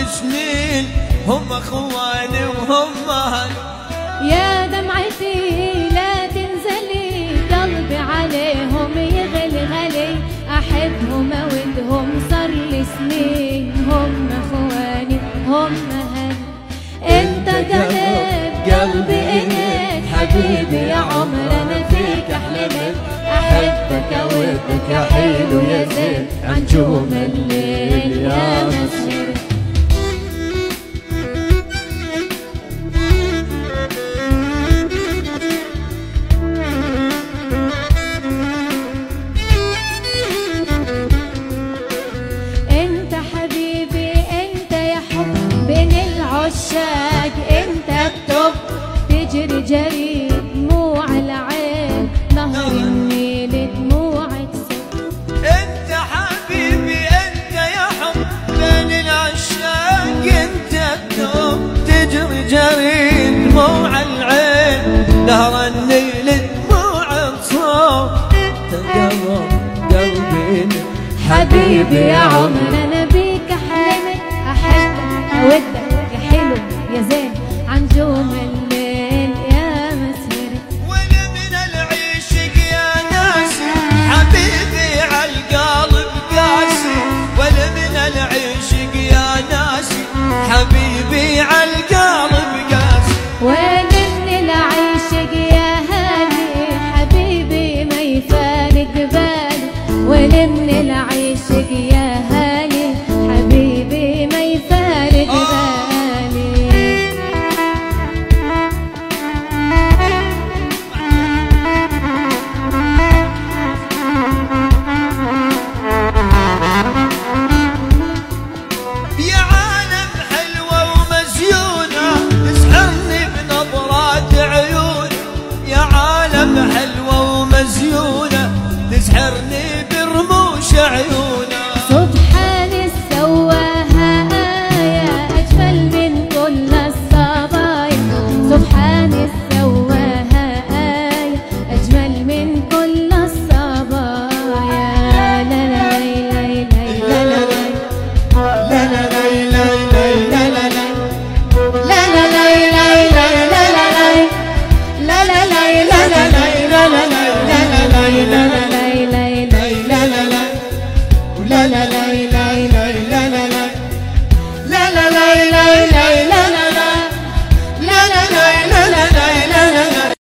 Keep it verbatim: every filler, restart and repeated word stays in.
سنين هم اخواني وهم اهل. يا دمعتي لا تنزلي قلبي عليهم يغلي غلي، احبهم اودهم صار لي سنين هم اخواني هم اهل. انت قلب قلبي اليك حبيبي يا عمر انا فيك احلمت، احبك اودك يا حلو يا زين عن نجوم الليل يا مسهر. انت حبيبي انت يا حب بين العشاق، انت الطب تجري جري دموع العين نهر النيل دموع تسيل. انت حبيبي انت يا حب بين العشاق، انت الدوب تجري جري دموع العين نهر النيل دموع تصوب. انت قلب قلبي حبيبي يا عمر انا بيك احلمت، احبك اودك يا حلو يا زين عن نجوم الليل يا مسهر. وانا من العشق يا ناسي حبيبي عالقلب قاسي، وانا من العشق يا ناسي حبيبي عالقلب قاسي. وانا من العشق يا هاني حبيبي ما يفارق بالي، وانا من العشق يا هاني حبيبي ما يفارق بالي. يا عالم حلوة ومزيونة تسحرني بنظرات عيون، يا عالم حلوة ومزيونة تسحرني برموش عيون.